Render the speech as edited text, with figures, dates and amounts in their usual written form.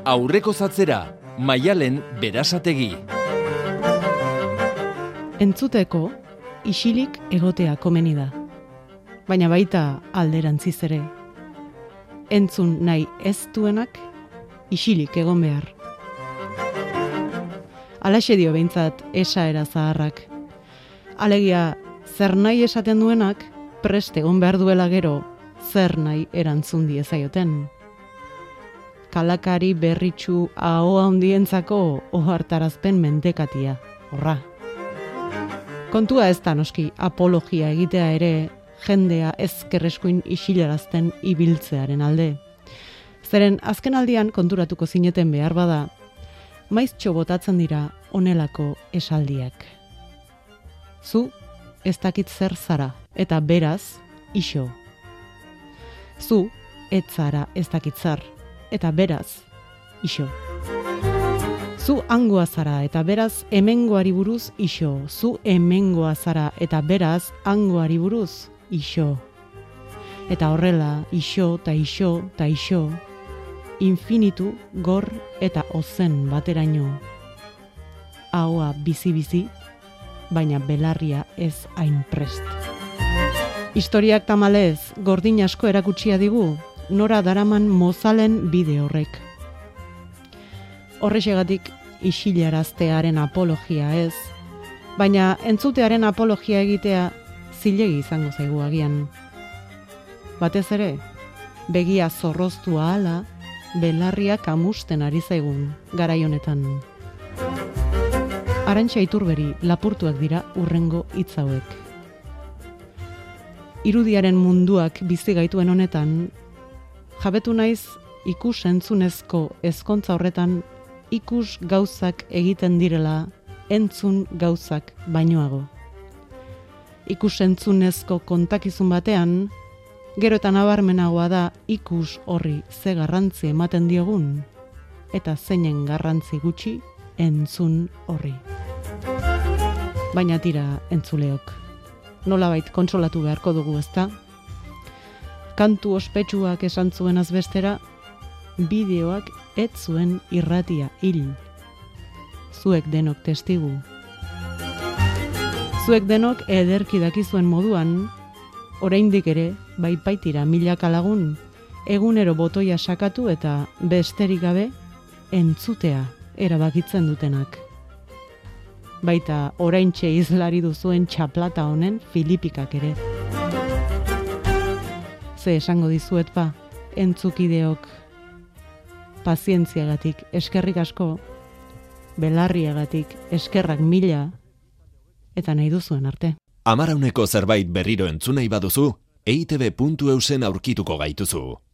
Aurreko zatzera, Maialen Berasategi. Entzuteko, isilik egotea komeni da. Baina baita alderantziz ere. Entzun nahi ez duenak, isilik egon behar. Alaxe dio behintzat esaera zaharrak. Alegia, zer nahi esaten duenak, prest egon behar duela gero, zer nahi erantzun diezaioten. Kalakari berritxu ahoa handientzako ohartarazpen mendekatia, horra. Kontua ez da noski apologia egitea ere jendea ezkerreskuin isilarazten ibiltzearen alde. Zeren azken aldian konturatuko zineten behar bada, maiztxo botatzen dira honelako esaldiak. Zu ez dakit zer zara eta beraz iso. Zu ez zara ez dakit zer eta beraz iso. Zu hangoa zara eta beraz hemengoari buruz iso. Zu hemengoa zara eta beraz hangoari buruz iso. Eta horrela iso ta iso ta iso, infinitu gor eta ozen bateraino. Ahoa bizi-bizi, baina belarria ez hain prest. Historiak tamalez gordin asko erakutsia digu, nora daraman mozalen bide horrek. Horrexegatik isilaraztearen apologia ez, baina entzutearen apologia egitea zilegi izango zaigu agian. Batez ere, begia zorroztu ahala, belarria kamusten ari zaigun garai honetan. Arantxa Iturberi lapurtuak dira urrengo hitz hauek. Irudiaren munduak bizi gaituen honetan, jabetu naiz ikus entzunezko ezkontza horretan ikus gauzak egiten direla entzun gauzak bainoago. Ikus entzunezko kontakizun batean, gero eta nabarmenagoa da ikus horri ze garrantzi ematen diogun, eta zeinen garrantzi gutxi entzun horri. Baina tira entzuleok, nolabait kontsolatu beharko dugu ezta? Kantu ospetsuak esan zuen azbestera, bideoak ez zuen irratia hil. Zuek denok testigu. Zuek denok ederki dakizuen moduan, oraindik ere, baipaitira milaka lagun, egunero botoia sakatu eta besterik gabe entzutea erabakitzen dutenak. Baita oraintxe izlari duzuen txaplata honen filipikak ere. Ze esango dizuet ba, entzukideok, pazientziagatik eskerrik asko, belarriagatik eskerrak mila, eta nahi duzuen arte. Amarauneko zerbait berriro entzunei baduzu, eitb.eusen aurkituko gaituzu.